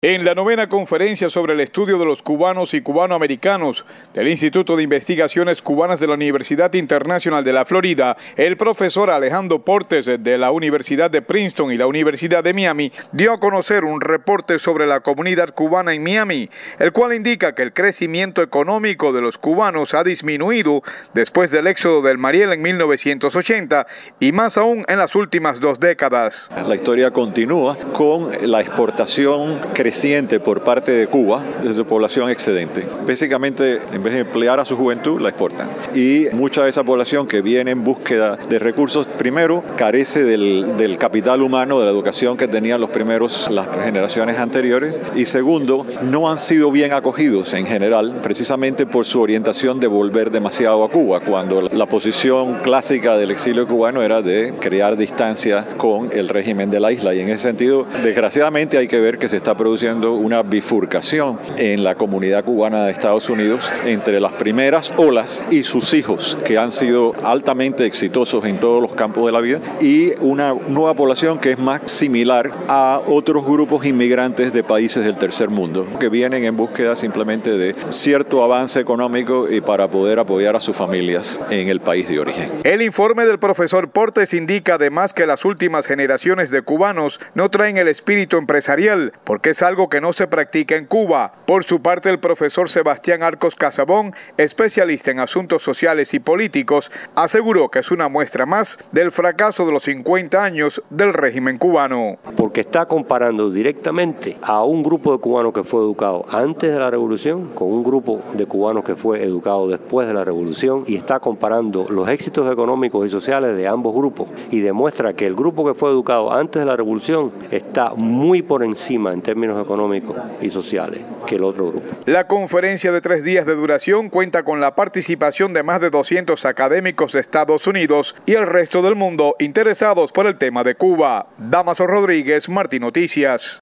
En la novena conferencia sobre el estudio de los cubanos y cubanoamericanos del Instituto de Investigaciones Cubanas de la Universidad Internacional de la Florida, el profesor Alejandro Portes de la Universidad de Princeton y la Universidad de Miami dio a conocer un reporte sobre la comunidad cubana en Miami, el cual indica que el crecimiento económico de los cubanos ha disminuido después del éxodo del Mariel en 1980 y más aún en las últimas 2 décadas. La historia continúa con la exportación creciente por parte de Cuba de su población excedente. Básicamente, en vez de emplear a su juventud, la exportan. Y mucha de esa población que viene en búsqueda de recursos, primero, carece del capital humano, de la educación que tenían las generaciones anteriores. Y segundo, no han sido bien acogidos en general, precisamente por su orientación de volver demasiado a Cuba, cuando la posición clásica del exilio cubano era de crear distancia con el régimen de la isla. Y en ese sentido, desgraciadamente, hay que ver que se está produciendo una bifurcación en la comunidad cubana de Estados Unidos entre las primeras olas y sus hijos, que han sido altamente exitosos en todos los campos de la vida, y una nueva población que es más similar a otros grupos inmigrantes de países del tercer mundo, que vienen en búsqueda simplemente de cierto avance económico y para poder apoyar a sus familias en el país de origen. El informe del profesor Portes indica además que las últimas generaciones de cubanos no traen el espíritu empresarial, porque es algo que no se practica en Cuba. Por su parte, el profesor Sebastián Arcos Casabón, especialista en asuntos sociales y políticos, aseguró que es una muestra más del fracaso de los 50 años del régimen cubano. Porque está comparando directamente a un grupo de cubanos que fue educado antes de la revolución con un grupo de cubanos que fue educado después de la revolución, y está comparando los éxitos económicos y sociales de ambos grupos, y demuestra que el grupo que fue educado antes de la revolución está muy por encima en términos económicos y sociales que el otro grupo. La conferencia de 3 días de duración cuenta con la participación de más de 200 académicos de Estados Unidos y el resto del mundo interesados por el tema de Cuba. Damaso Rodríguez, Martín Noticias.